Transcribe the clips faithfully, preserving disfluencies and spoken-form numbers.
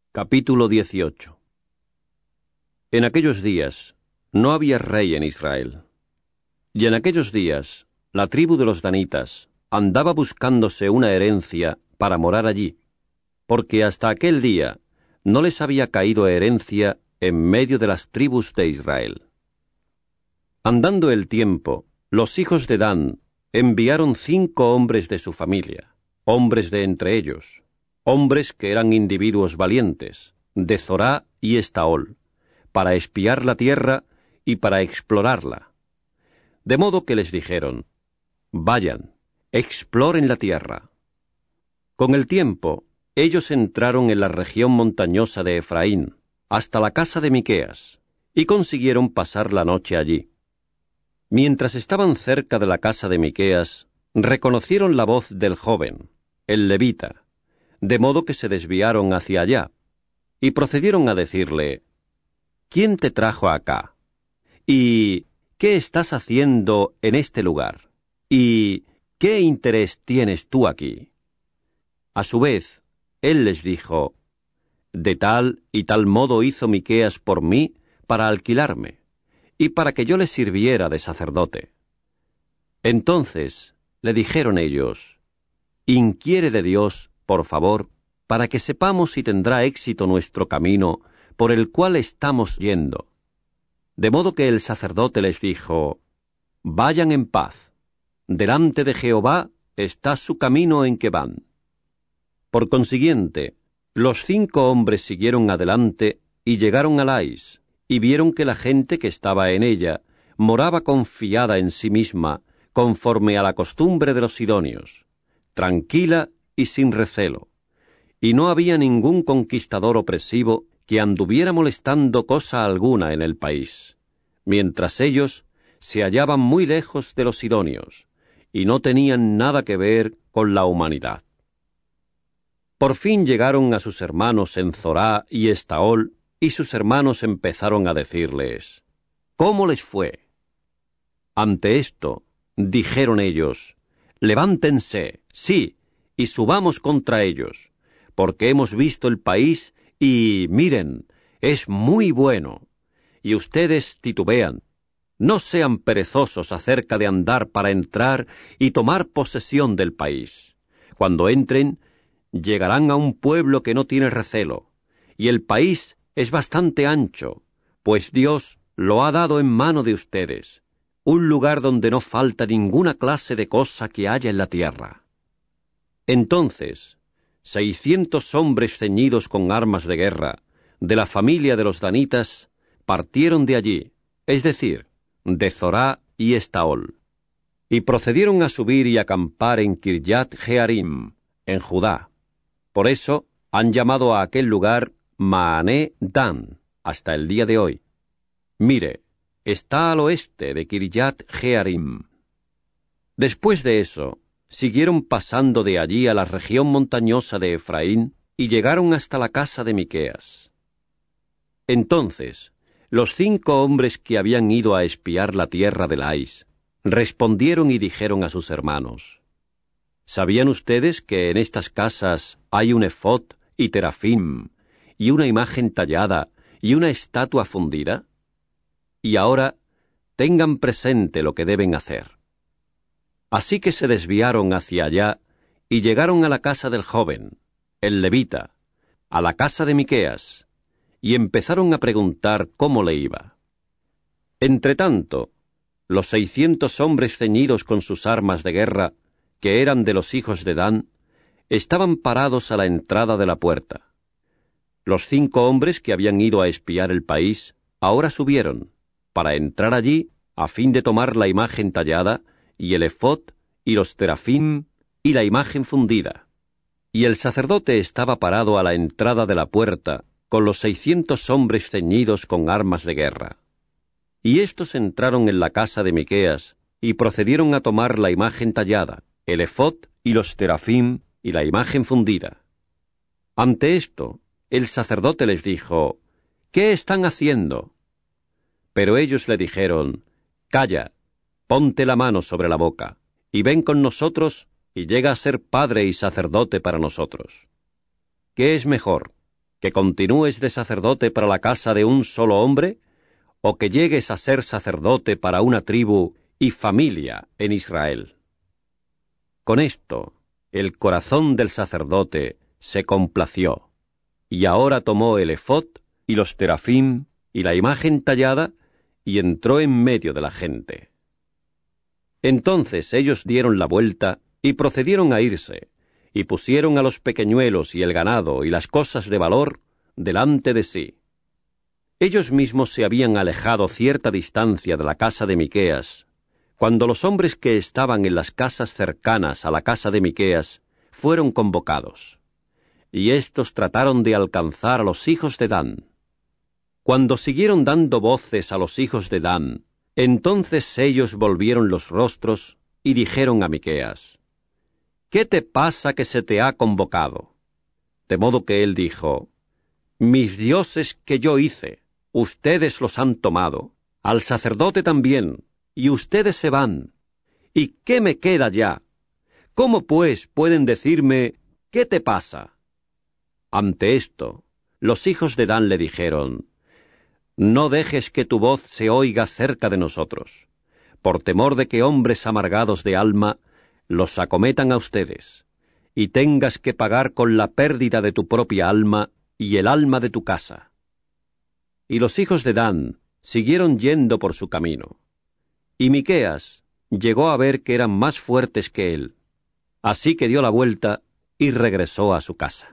Capítulo dieciocho. En aquellos días no había rey en Israel. Y en aquellos días la tribu de los danitas andaba buscándose una herencia para morar allí, porque hasta aquel día no les había caído herencia en medio de las tribus de Israel. Andando el tiempo, los hijos de Dan enviaron cinco hombres de su familia, hombres de entre ellos, hombres que eran individuos valientes, de Zorá y Estaol, para espiar la tierra y para explorarla. De modo que les dijeron: vayan, exploren la tierra. Con el tiempo, ellos entraron en la región montañosa de Efraín, hasta la casa de Miqueas, y consiguieron pasar la noche allí. Mientras estaban cerca de la casa de Miqueas, reconocieron la voz del joven, el levita, de modo que se desviaron hacia allá, y procedieron a decirle: ¿quién te trajo acá? ¿Y qué estás haciendo en este lugar? ¿Y qué interés tienes tú aquí? A su vez, él les dijo: de tal y tal modo hizo Miqueas por mí para alquilarme, y para que yo le sirviera de sacerdote. Entonces le dijeron ellos: inquiere de Dios, por favor, para que sepamos si tendrá éxito nuestro camino por el cual estamos yendo. De modo que el sacerdote les dijo: vayan en paz, delante de Jehová está su camino en que van. Por consiguiente, los cinco hombres siguieron adelante y llegaron a Lais, y vieron que la gente que estaba en ella moraba confiada en sí misma, conforme a la costumbre de los sidonios, tranquila y sin recelo, y no había ningún conquistador opresivo que anduviera molestando cosa alguna en el país, mientras ellos se hallaban muy lejos de los sidonios, y no tenían nada que ver con la humanidad. Por fin llegaron a sus hermanos en Zorá y Estaol, y sus hermanos empezaron a decirles: ¿cómo les fue? Ante esto, dijeron ellos: levántense, sí, y subamos contra ellos, porque hemos visto el país y, miren, es muy bueno. Y ustedes titubean. No sean perezosos acerca de andar para entrar y tomar posesión del país. Cuando entren, llegarán a un pueblo que no tiene recelo, y el país es bastante ancho, pues Dios lo ha dado en mano de ustedes, un lugar donde no falta ninguna clase de cosa que haya en la tierra. Entonces, seiscientos hombres ceñidos con armas de guerra, de la familia de los danitas, partieron de allí, es decir, de Zorá y Estaol, y procedieron a subir y acampar en Kirjat Jearim, en Judá. Por eso han llamado a aquel lugar Maané Dan, hasta el día de hoy. Mire, está al oeste de Kirjat Jearim. Después de eso, siguieron pasando de allí a la región montañosa de Efraín y llegaron hasta la casa de Miqueas. Entonces, los cinco hombres que habían ido a espiar la tierra de Lais respondieron y dijeron a sus hermanos: ¿sabían ustedes que en estas casas hay un efod y terafim, y una imagen tallada y una estatua fundida? Y ahora tengan presente lo que deben hacer. Así que se desviaron hacia allá y llegaron a la casa del joven, el levita, a la casa de Miqueas, y empezaron a preguntar cómo le iba. Entretanto, los seiscientos hombres ceñidos con sus armas de guerra, que eran de los hijos de Dan, estaban parados a la entrada de la puerta. Los cinco hombres que habían ido a espiar el país ahora subieron, para entrar allí a fin de tomar la imagen tallada y el efod, y los terafim, y la imagen fundida. Y el sacerdote estaba parado a la entrada de la puerta, con los seiscientos hombres ceñidos con armas de guerra. Y éstos entraron en la casa de Miqueas, y procedieron a tomar la imagen tallada, el efod, y los terafim, y la imagen fundida. Ante esto, el sacerdote les dijo: ¿qué están haciendo? Pero ellos le dijeron: calla, ponte la mano sobre la boca, y ven con nosotros, y llega a ser padre y sacerdote para nosotros. ¿Qué es mejor, ¿Que continúes de sacerdote para la casa de un solo hombre, o que llegues a ser sacerdote para una tribu y familia en Israel? Con esto, el corazón del sacerdote se complació, y ahora tomó el efod y los terafim y la imagen tallada, y entró en medio de la gente. Entonces ellos dieron la vuelta y procedieron a irse, y pusieron a los pequeñuelos y el ganado y las cosas de valor delante de sí. Ellos mismos se habían alejado cierta distancia de la casa de Miqueas, cuando los hombres que estaban en las casas cercanas a la casa de Miqueas fueron convocados, y éstos trataron de alcanzar a los hijos de Dan. Cuando siguieron dando voces a los hijos de Dan, entonces ellos volvieron los rostros y dijeron a Miqueas: ¿Qué te pasa que se te ha convocado? De modo que él dijo: Mis dioses que yo hice, ustedes los han tomado, al sacerdote también, y ustedes se van. ¿Y qué me queda ya? ¿Cómo pues pueden decirme, ¿qué te pasa? Ante esto, los hijos de Dan le dijeron: No dejes que tu voz se oiga cerca de nosotros, por temor de que hombres amargados de alma los acometan a ustedes, y tengas que pagar con la pérdida de tu propia alma y el alma de tu casa. Y los hijos de Dan siguieron yendo por su camino, y Miqueas llegó a ver que eran más fuertes que él, así que dio la vuelta y regresó a su casa.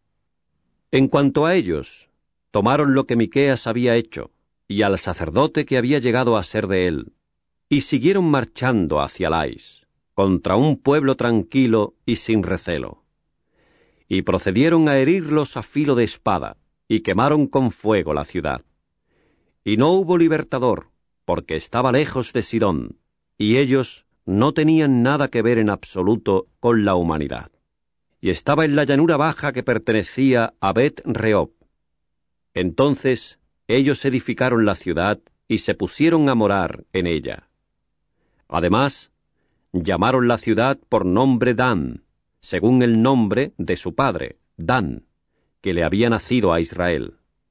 En cuanto a ellos, tomaron lo que Miqueas había hecho, y al sacerdote que había llegado a ser de él, y siguieron marchando hacia Lais, contra un pueblo tranquilo y sin recelo. Y procedieron a herirlos a filo de espada, y quemaron con fuego la ciudad. Y no hubo libertador, porque estaba lejos de Sidón, y ellos no tenían nada que ver en absoluto con la humanidad. Y estaba en la llanura baja que pertenecía a Bet-Rehob. Entonces ellos edificaron la ciudad y se pusieron a morar en ella. Además, llamaron la ciudad por nombre Dan, según el nombre de su padre, Dan, que le había nacido a Israel.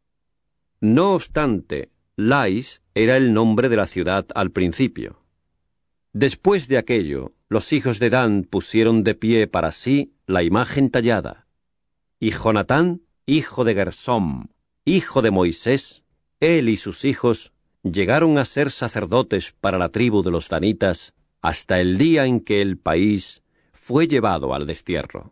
No obstante, Lais era el nombre de la ciudad al principio. Después de aquello, los hijos de Dan pusieron de pie para sí la imagen tallada, y Jonatán, hijo de Gersom, hijo de Moisés, él y sus hijos llegaron a ser sacerdotes para la tribu de los danitas hasta el día en que el país fue llevado al destierro.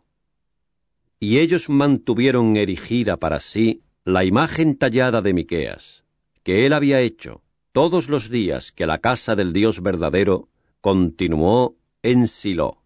Y ellos mantuvieron erigida para sí la imagen tallada de Miqueas, que él había hecho todos los días que la casa del Dios verdadero continuó en Silo.